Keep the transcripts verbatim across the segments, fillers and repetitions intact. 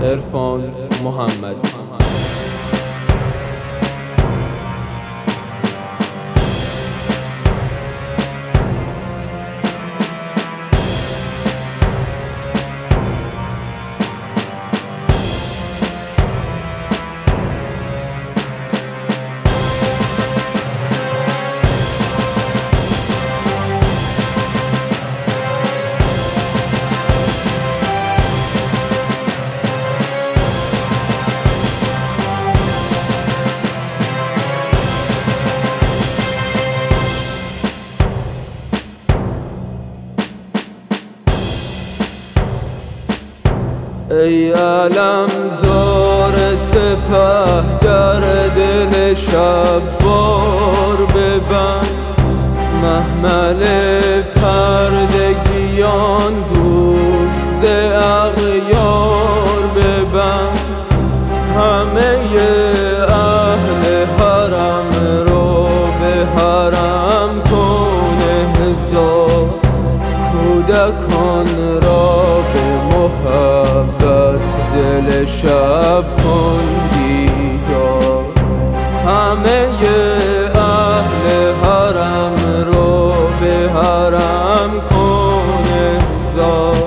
عرفان محمدی. ای علم دار سپه در دل شب بار ببند، محمل پردگیان دوست اغیار ببند. همه اهل حرم رو به حرم کن هزار، کودکان را به محبت دل شب کن بیدار. همه اهل حرم رو به حرم کن هزار،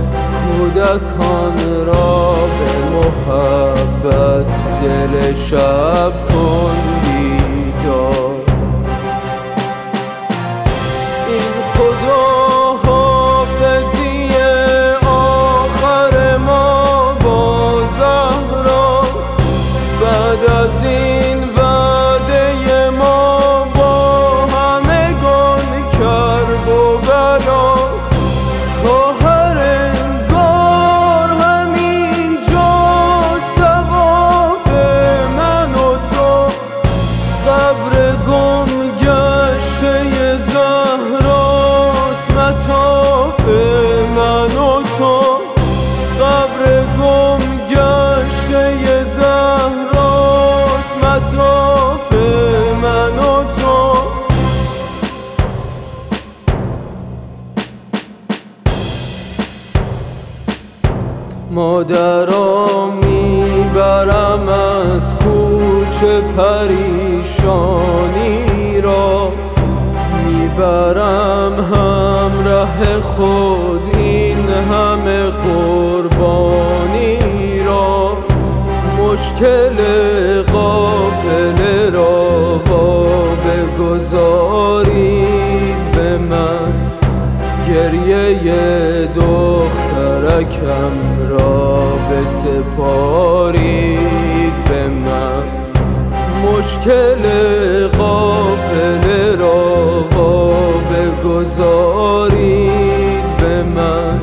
کودکان را به محبت دل شب کن بیدار. این خدا از این وعده ما با همگان کرب و بلاست. خواهر انگار همین جاست، طواف من و تو قبر گم گشته زهراست. مطاف من و تو قبر گم گشته زهراست. مطاف من و تو مادرا میبرم از کوچه پریشانی را، میبرم همراه خود این همه قربانی را. مشکل قافله را بگذارید به من، گریه دخترکم را بسپارید به من. مشکل قافله را بگذارید به من،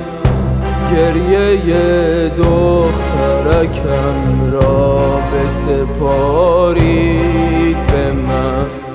گریه دخترکم را بسپارید به من.